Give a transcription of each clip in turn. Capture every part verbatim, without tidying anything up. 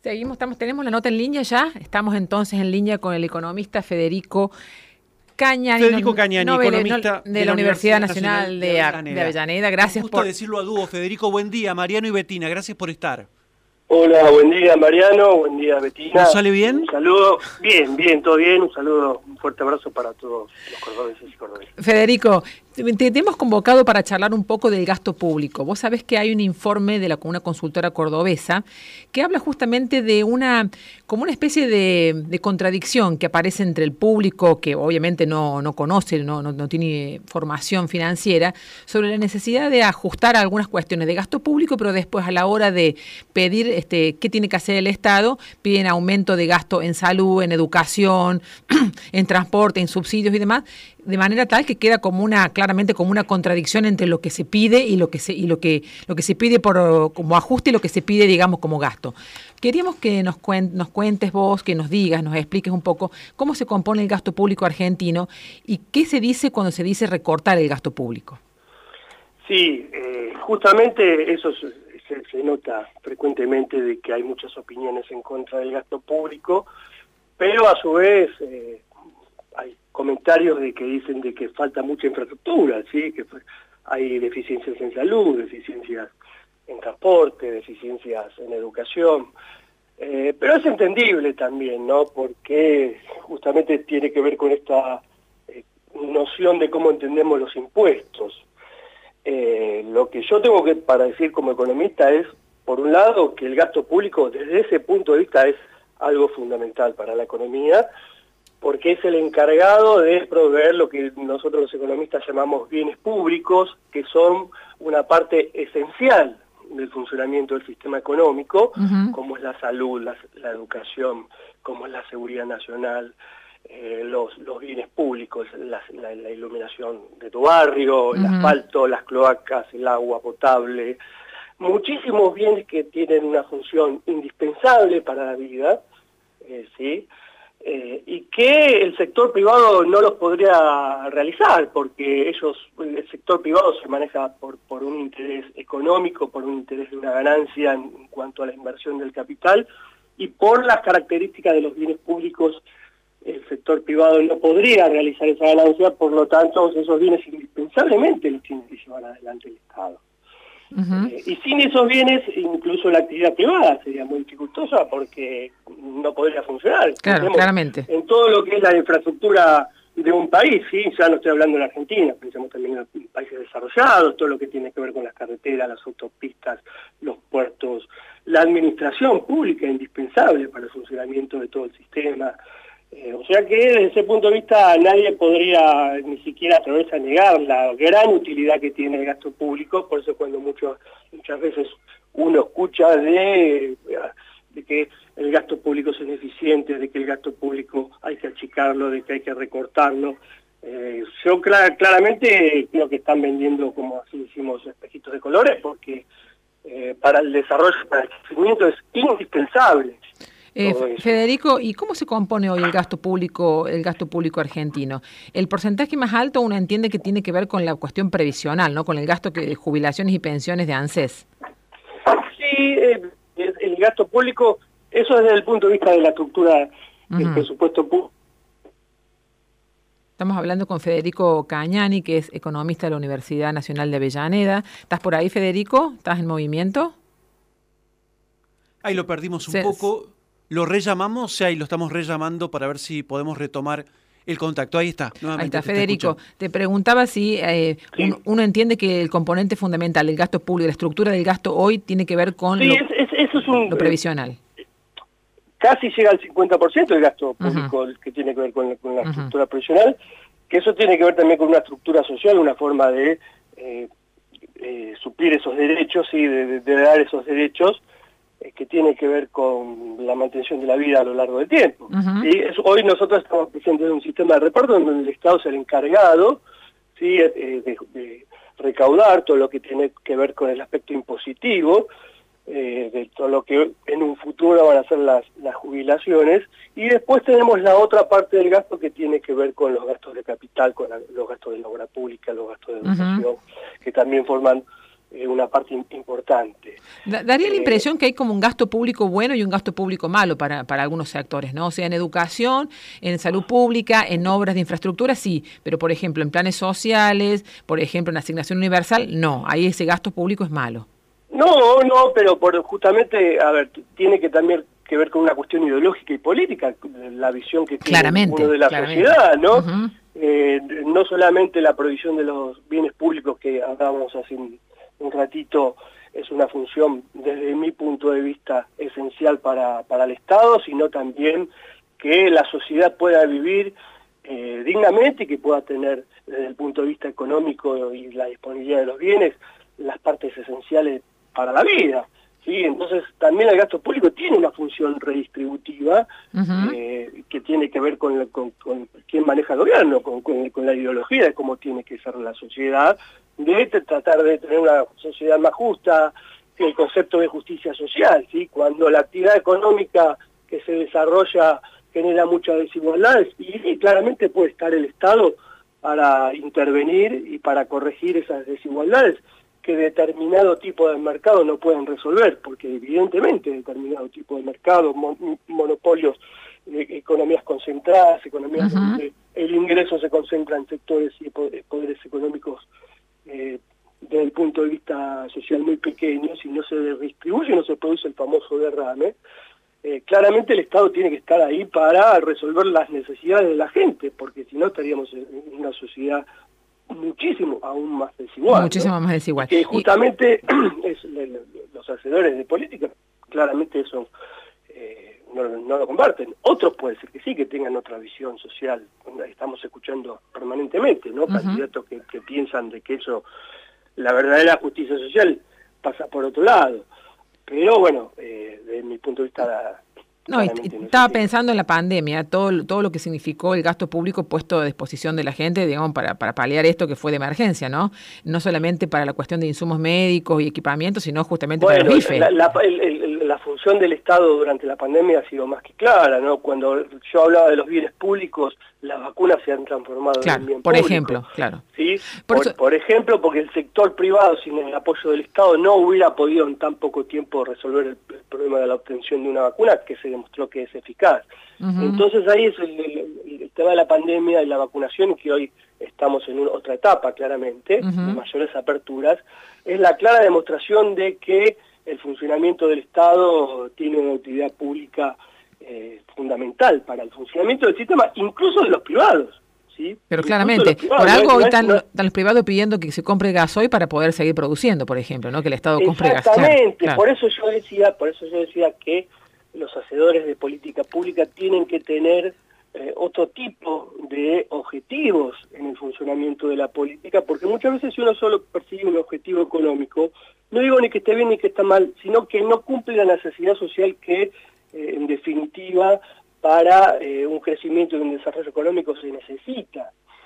Seguimos, estamos, tenemos la nota en línea ya. Estamos entonces en línea con el economista Federico Cañani, Federico Cañani, no, economista no, de, de la Universidad Nacional, Nacional de, de, Avellaneda. de Avellaneda. Gracias. Un gusto por decirlo a dúo, Federico. Buen día, Mariano y Betina. Gracias por estar. Hola, buen día Mariano, buen día Betina. ¿Nos sale bien? Un saludo, bien, bien, todo bien, un saludo, un fuerte abrazo para todos los cordobeses y cordobeses. Federico, te, te hemos convocado para charlar un poco del gasto público. Vos sabés que hay un informe de la, una consultora cordobesa que habla justamente de una, como una especie de, de contradicción que aparece entre el público, que obviamente no, no conoce, no, no, no tiene formación financiera, sobre la necesidad de ajustar algunas cuestiones de gasto público, pero después a la hora de pedir este, qué tiene que hacer el Estado, piden aumento de gasto en salud, en educación, en transporte, en subsidios y demás, de manera tal que queda como una, claramente como una contradicción entre lo que se pide y lo que se, y lo que, lo que se pide por, como ajuste y lo que se pide, digamos, como gasto. Queríamos que nos, cuen, nos cuentes vos, que nos digas, nos expliques un poco cómo se compone el gasto público argentino y qué se dice cuando se dice recortar el gasto público. Sí, eh, justamente eso se, se nota frecuentemente de que hay muchas opiniones en contra del gasto público, pero a su vez eh, hay comentarios de que dicen de que falta mucha infraestructura, ¿sí? Que hay deficiencias en salud, deficiencias en transporte, deficiencias en educación, eh, pero es entendible también, ¿no? Porque justamente tiene que ver con esta eh, noción de cómo entendemos los impuestos. Eh, lo que yo tengo que para decir como economista es, por un lado, que el gasto público desde ese punto de vista es algo fundamental para la economía, porque es el encargado de proveer lo que nosotros los economistas llamamos bienes públicos, que son una parte esencial del funcionamiento del sistema económico, uh-huh. como es la salud, la, la educación, como es la seguridad nacional, eh, los, los bienes públicos, la, la, la iluminación de tu barrio, uh-huh. el asfalto, las cloacas, el agua potable, muchísimos bienes que tienen una función indispensable para la vida, eh, ¿sí?, Eh, y que el sector privado no los podría realizar, porque ellos, el sector privado se maneja por, por un interés económico, por un interés de una ganancia en, en cuanto a la inversión del capital, y por las características de los bienes públicos, el sector privado no podría realizar esa ganancia, por lo tanto esos bienes indispensablemente los tiene que llevar adelante el Estado. Uh-huh. Eh, y sin esos bienes, incluso la actividad privada sería muy dificultosa porque no podría funcionar. Claro, Pensemos claramente. En todo lo que es la infraestructura de un país, ¿sí? Ya no estoy hablando de la Argentina, pensemos también en países desarrollados, todo lo que tiene que ver con las carreteras, las autopistas, los puertos, la administración pública indispensable para el funcionamiento de todo el sistema. Eh, o sea que desde ese punto de vista nadie podría ni siquiera atreverse a negar la gran utilidad que tiene el gasto público, por eso cuando mucho, muchas veces uno escucha de, de que el gasto público es ineficiente, de que el gasto público hay que achicarlo, de que hay que recortarlo, eh, yo clar, claramente creo que están vendiendo, como así decimos, espejitos de colores, porque eh, para el desarrollo, para el crecimiento es indispensable. Eh, Federico, ¿y cómo se compone hoy el gasto público, el gasto público argentino? El porcentaje más alto uno entiende que tiene que ver con la cuestión previsional, ¿no? Con el gasto que, de jubilaciones y pensiones de ANSES. Sí, eh, el gasto público, eso desde el punto de vista de la estructura del uh-huh. presupuesto público. Estamos hablando con Federico Cañani, que es economista de la Universidad Nacional de Avellaneda. ¿Estás por ahí, Federico? ¿Estás en movimiento? Ahí lo perdimos un Se, poco. Lo rellamamos, o sea, y lo estamos rellamando para ver si podemos retomar el contacto. Ahí está. Ahí está, Federico. Te preguntaba si eh, sí. uno, uno entiende que el componente fundamental del gasto público, la estructura del gasto hoy tiene que ver con sí, lo, es, es, eso es un, lo previsional. Eh, casi llega al cincuenta por ciento del gasto público uh-huh. que tiene que ver con, con la uh-huh. estructura previsional, que eso tiene que ver también con una estructura social, una forma de eh, eh, suplir esos derechos y de, de, de dar esos derechos, que tiene que ver con la mantención de la vida a lo largo del tiempo. Uh-huh. ¿Sí? Es, hoy nosotros estamos presentes en un sistema de reparto donde el Estado es el encargado, ¿sí? eh, de, de recaudar todo lo que tiene que ver con el aspecto impositivo, eh, de todo lo que en un futuro van a ser las, las jubilaciones, y después tenemos la otra parte del gasto que tiene que ver con los gastos de capital, con la, los gastos de la obra pública, los gastos de educación, uh-huh. que también forman eh, una parte in, importante. Da, daría la Eh, impresión que hay como un gasto público bueno y un gasto público malo para, para algunos sectores, ¿no? O sea, en educación, en salud pública, en obras de infraestructura, sí, pero por ejemplo, en planes sociales, por ejemplo, en asignación universal, no, ahí ese gasto público es malo. No, no, pero por justamente, a ver, tiene que también que ver con una cuestión ideológica y política, la visión que tiene Claramente, uno de la claramente. sociedad, ¿no? Uh-huh. Eh, no solamente la provisión de los bienes públicos que hablábamos hace un, un ratito es una función, desde mi punto de vista, esencial para, para el Estado, sino también que la sociedad pueda vivir eh, dignamente y que pueda tener, desde el punto de vista económico y la disponibilidad de los bienes, las partes esenciales para la vida, ¿sí? Entonces también el gasto público tiene una función redistributiva, uh-huh. eh, que tiene que ver con, con, con quién maneja el gobierno, con, con, con la ideología de cómo tiene que ser la sociedad, de tratar de tener una sociedad más justa, el concepto de justicia social, ¿sí? Cuando la actividad económica que se desarrolla genera muchas desigualdades, y, y claramente puede estar el Estado para intervenir y para corregir esas desigualdades que determinado tipo de mercado no pueden resolver, porque evidentemente determinado tipo de mercado, mon monopolios, eh, economías concentradas, economías uh-huh. donde el ingreso se concentra en sectores y poderes económicos eh, desde el punto de vista social muy pequeños, y no se redistribuye, no se produce el famoso derrame. Eh, claramente el Estado tiene que estar ahí para resolver las necesidades de la gente, porque si no estaríamos en una sociedad muchísimo aún más desigual. Muchísimo ¿no? más desigual. Que justamente y... es, los hacedores de política, claramente eso eh, no, no lo comparten. Otros puede ser que sí, que tengan otra visión social. Estamos escuchando permanentemente, ¿no? Uh-huh. Candidatos que, que piensan de que eso, la verdadera justicia social pasa por otro lado. Pero bueno, eh, desde mi punto de vista... No, estaba pensando en la pandemia, todo, todo lo que significó el gasto público puesto a disposición de la gente, digamos, para, para paliar esto que fue de emergencia, ¿no? No solamente para la cuestión de insumos médicos y equipamientos, sino justamente bueno, para el bife. La, la, el, el, la función del Estado durante la pandemia ha sido más que clara, ¿no? Cuando yo hablaba de los bienes públicos, las vacunas se han transformado claro, en bien por público, ejemplo, claro. ¿sí? Por, por, eso... por ejemplo, porque el sector privado, sin el apoyo del Estado, no hubiera podido en tan poco tiempo resolver el, el problema de la obtención de una vacuna, que se demostró que es eficaz. Uh-huh. Entonces ahí es el, el, el tema de la pandemia y la vacunación, que hoy estamos en una, otra etapa claramente, uh-huh. de mayores aperturas, es la clara demostración de que el funcionamiento del Estado tiene una utilidad pública eh, fundamental para el funcionamiento del sistema, incluso de los privados. ¿Sí? Pero claramente, privados, por algo no, hoy están, no, están los privados pidiendo que se compre gasoil para poder seguir produciendo, por ejemplo, ¿no? Que el Estado compre gasoil. Exactamente, claro, por eso yo decía, por eso yo decía que los hacedores de política pública tienen que tener eh, otro tipo de objetivos en el funcionamiento de la política, porque muchas veces si uno solo persigue un objetivo económico, no digo ni que esté bien ni que está mal, sino que no cumple la necesidad social que, eh, en definitiva, para eh, un crecimiento y un desarrollo económico se necesita.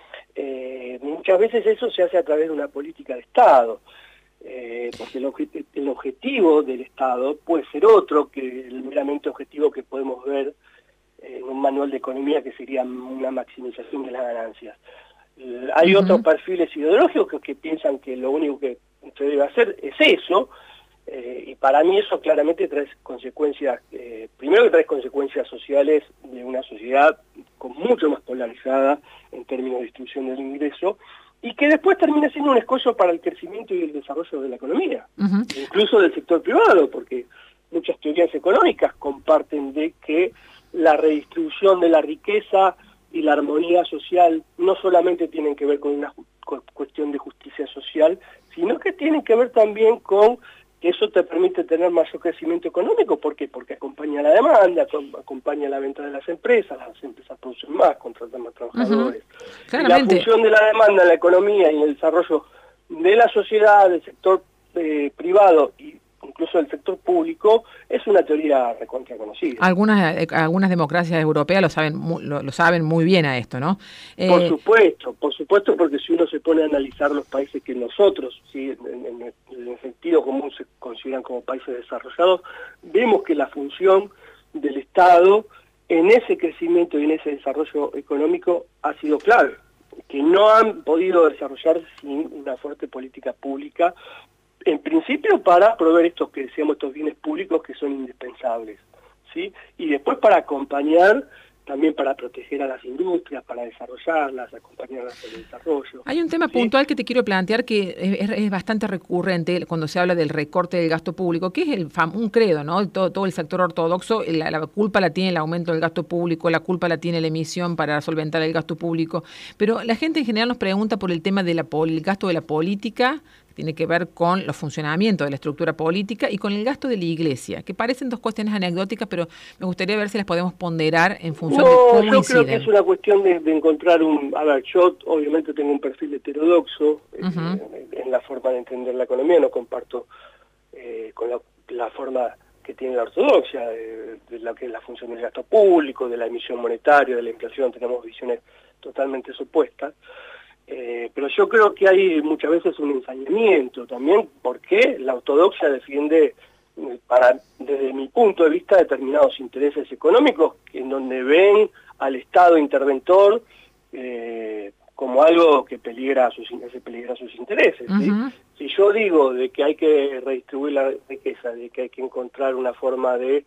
Eh, muchas veces eso se hace a través de una política de Estado, eh, porque el, objet el objetivo del Estado puede ser otro que el meramente objetivo que podemos ver eh, en un manual de economía, que sería una maximización de las ganancias. Eh, hay uh-huh. otros perfiles ideológicos que, que piensan que lo único que se debe hacer es eso, Eh, y para mí eso claramente trae consecuencias, eh, primero que trae consecuencias sociales de una sociedad con mucho más polarizada en términos de distribución del ingreso, y que después termina siendo un escollo para el crecimiento y el desarrollo de la economía, uh-huh. incluso del sector privado, porque muchas teorías económicas comparten de que la redistribución de la riqueza y la armonía social no solamente tienen que ver con una cu cuestión de justicia social, sino que tienen que ver también con que eso te permite tener mayor crecimiento económico. ¿Por qué? Porque acompaña la demanda, acompaña la venta de las empresas, las empresas producen más, contratan más trabajadores. Uh-huh. Y la función de la demanda en la economía y en el desarrollo de la sociedad, del sector eh, privado y incluso del sector público, es una teoría recontra conocida. Algunas eh, algunas democracias europeas lo saben muy, lo, lo saben muy bien a esto, ¿no? Eh... Por supuesto, por supuesto, porque si uno se pone a analizar los países que nosotros, ¿sí? en, en, en el sentido común se consideran como países desarrollados, vemos que la función del Estado en ese crecimiento y en ese desarrollo económico ha sido clave, que no han podido desarrollarse sin una fuerte política pública en principio para proveer estos que decíamos estos bienes públicos que son indispensables, ¿sí? Y después para acompañar, también para proteger a las industrias, para desarrollarlas, acompañarlas en el desarrollo. Hay un tema ¿sí? puntual que te quiero plantear que es, es bastante recurrente cuando se habla del recorte del gasto público, que es el fam un credo, ¿no? Todo, todo el sector ortodoxo, la, la culpa la tiene el aumento del gasto público, la culpa la tiene la emisión para solventar el gasto público, pero la gente en general nos pregunta por el tema del gasto de la política, tiene que ver con los funcionamientos de la estructura política y con el gasto de la iglesia, que parecen dos cuestiones anecdóticas, pero me gustaría ver si las podemos ponderar en función no, de cómo yo inciden. creo que es una cuestión de, de encontrar un... A ver, yo obviamente tengo un perfil heterodoxo uh-huh. eh, en la forma de entender la economía, no comparto eh, con la, la forma que tiene la ortodoxia, de, de la que es la función del gasto público, de la emisión monetaria, de la inflación, tenemos visiones totalmente opuestas. Eh, pero yo creo que hay muchas veces un ensañamiento también, porque la ortodoxia defiende, para desde mi punto de vista, determinados intereses económicos en donde ven al Estado interventor eh, como algo que peligra sus, que peligra sus intereses. ¿sí? Uh-huh. Si yo digo de que hay que redistribuir la riqueza, de que hay que encontrar una forma de,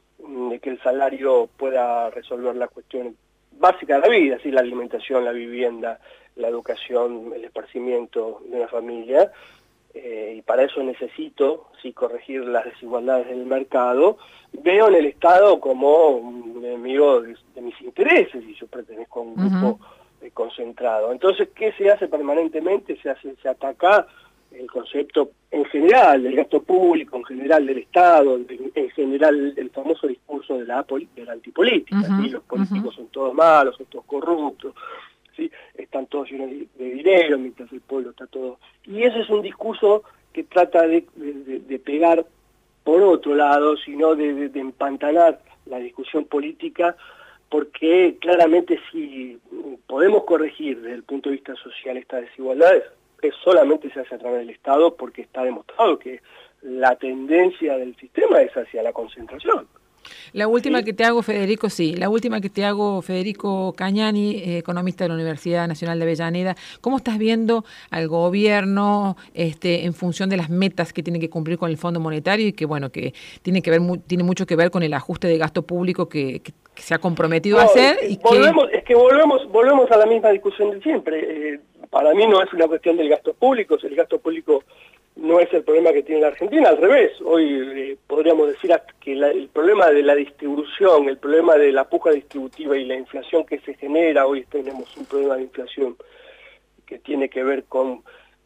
de que el salario pueda resolver la cuestión básica de la vida, ¿sí? La alimentación, la vivienda, la educación, el esparcimiento de una familia, eh, y para eso necesito, sí, corregir las desigualdades del mercado, veo en el Estado como un enemigo de, de mis intereses, y yo pertenezco a un grupo uh-huh. eh, concentrado. Entonces, ¿qué se hace permanentemente? Se hace, se ataca el concepto en general del gasto público, en general del Estado, en, en general el famoso discurso de la, de la antipolítica, uh-huh. ¿sí? Los políticos uh-huh. son todos malos, son todos corruptos, ¿sí? Están todos llenos de dinero, mientras el pueblo está todo... Y ese es un discurso que trata de, de, de pegar por otro lado, sino de, de, de empantanar la discusión política, porque claramente si podemos corregir desde el punto de vista social estas desigualdades, es solamente se hace a través del Estado, porque está demostrado que la tendencia del sistema es hacia la concentración. La última ¿Sí? que te hago, Federico, sí, la última que te hago, Federico Cañani, eh, economista de la Universidad Nacional de Avellaneda, ¿cómo estás viendo al gobierno este, en función de las metas que tiene que cumplir con el Fondo Monetario y que, bueno, que tiene que ver mu tiene mucho que ver con el ajuste de gasto público que, que, que se ha comprometido no, a hacer? Y volvemos, que... Es que volvemos, volvemos a la misma discusión de siempre. Eh, para mí no es una cuestión del gasto público, el gasto público no es el problema que tiene la Argentina, al revés. Hoy eh, podríamos decir que la, el problema de la distribución, el problema de la puja distributiva y la inflación que se genera, hoy tenemos un problema de inflación que tiene que ver con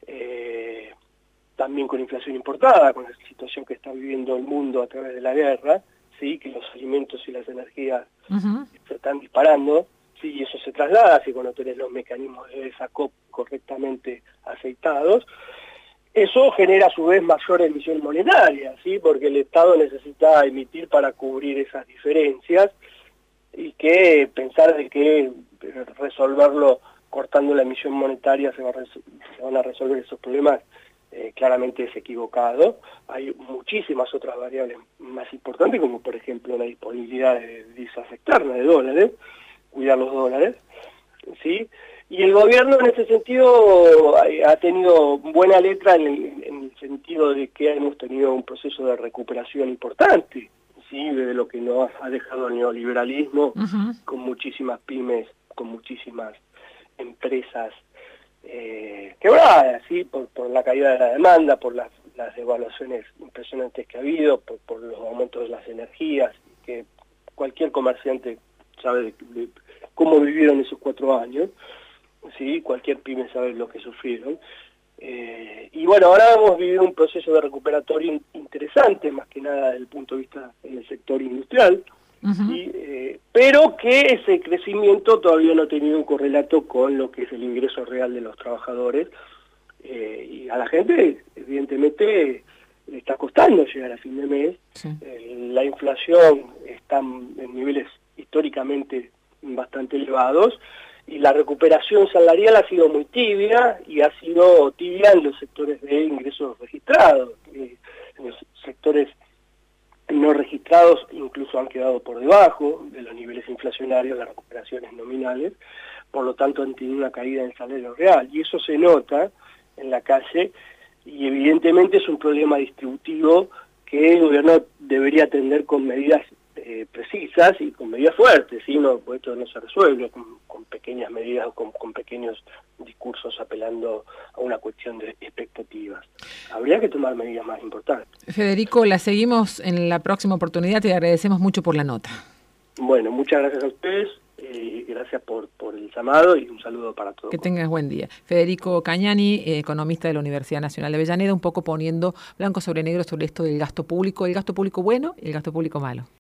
eh, también con inflación importada, con la situación que está viviendo el mundo a través de la guerra, sí, que los alimentos y las energías uh-huh. se están disparando, sí, y eso se traslada, si cuando tenés los mecanismos de desacople correctamente aceitados. Eso genera a su vez mayor emisión monetaria, ¿sí? Porque el Estado necesita emitir para cubrir esas diferencias y que pensar de que resolverlo cortando la emisión monetaria se, va a se van a resolver esos problemas eh, claramente es equivocado. Hay muchísimas otras variables más importantes, como por ejemplo la disponibilidad de divisas externas, de dólares, cuidar los dólares, ¿sí? Y el gobierno en ese sentido ha tenido buena letra en el, en el sentido de que hemos tenido un proceso de recuperación importante, ¿sí? De lo que nos ha dejado el neoliberalismo, uh-huh. con muchísimas pymes, con muchísimas empresas eh, quebradas, ¿sí? Por, por la caída de la demanda, por las, las devaluaciones impresionantes que ha habido, por, por los aumentos de las energías, que cualquier comerciante sabe de, de cómo vivieron esos cuatro años. Sí, cualquier pyme sabe lo que sufrieron. Eh, y bueno, ahora hemos vivido un proceso de recuperatorio interesante, más que nada desde el punto de vista en el sector industrial, uh-huh. ¿sí? eh, pero que ese crecimiento todavía no ha tenido un correlato con lo que es el ingreso real de los trabajadores. Eh, y a la gente, evidentemente, le está costando llegar a fin de mes. Sí. Eh, la inflación está en niveles históricamente bastante elevados, y la recuperación salarial ha sido muy tibia, y ha sido tibia en los sectores de ingresos registrados. Eh, en los sectores no registrados incluso han quedado por debajo de los niveles inflacionarios, las recuperaciones nominales, por lo tanto han tenido una caída en el salario real, y eso se nota en la calle y evidentemente es un problema distributivo que el gobierno debería atender con medidas eh, precisas y con medidas fuertes, ¿sí? No, porque esto no se resuelve con, con pequeñas medidas o con, con pequeños discursos apelando a una cuestión de expectativas. Habría que tomar medidas más importantes. Federico, la seguimos en la próxima oportunidad, te agradecemos mucho por la nota. Bueno, muchas gracias a ustedes, eh, gracias por, por el llamado y un saludo para todos. Que tengas buen día. Federico Cañani, eh, economista de la Universidad Nacional de Avellaneda, un poco poniendo blanco sobre negro sobre esto del gasto público, el gasto público bueno y el gasto público malo.